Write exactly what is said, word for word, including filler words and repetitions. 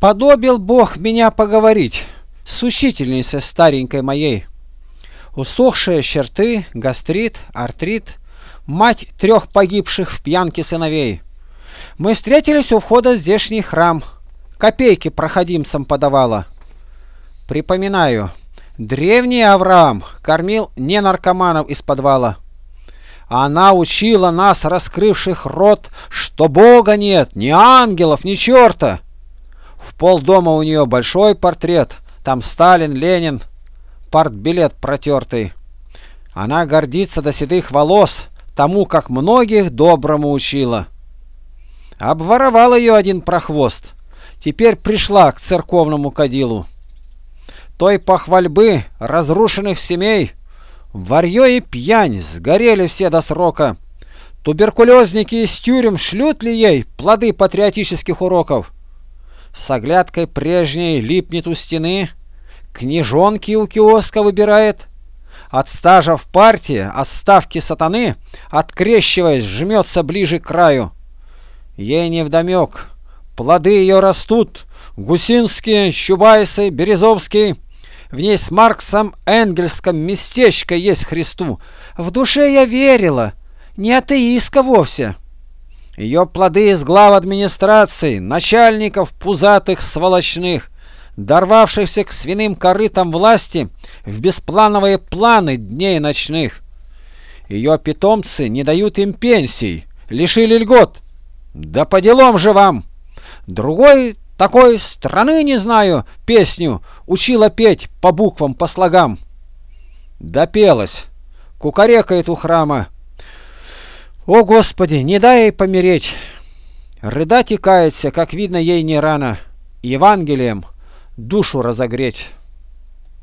Сподобил Бог меня поговорить с учительницей старенькой моей. Усохшие черты, гастрит, артрит, мать трех погибших в пьянке сыновей. Мы встретились у входа в здешний храм, копейки проходимцам подавала. Припоминаю, древний Авраам кормил не наркоманов из подвала. Она учила нас, раскрывших рот, что Бога нет, ни ангелов, ни черта. В полдома у нее большой портрет, там Сталин, Ленин, партбилет протертый. Она гордится до седых волос тому, как многих доброму учила. Обворовал ее один прохвост, теперь пришла к церковному кадилу. Той похвальбы разрушенных семей, варьё и пьянь сгорели все до срока. Туберкулезники из тюрем шлют ли ей плоды патриотических уроков? С оглядкой прежней липнет у стены, книжонки у киоска выбирает. От стажа в партии, от ставки сатаны, открещиваясь, жмется ближе к краю. Ей невдомек, плоды ее растут, Гусинские, Чубайсы, Березовский. В ней с Марксом Энгельском местечко есть Христу. В душе я верила, не атеистка вовсе. Ее плоды из глав администрации, начальников пузатых сволочных, дорвавшихся к свиным корытам власти в бесплановые планы дней ночных. Ее питомцы не дают им пенсий, лишили льгот. Да по делам же вам! Другой такой страны не знаю, песню учила петь по буквам, по слогам. Допелась, кукарекает у храма. О, Господи, не дай ей помереть. Рыдать и каяться, как видно, ей не рано, Евангелием душу разогреть.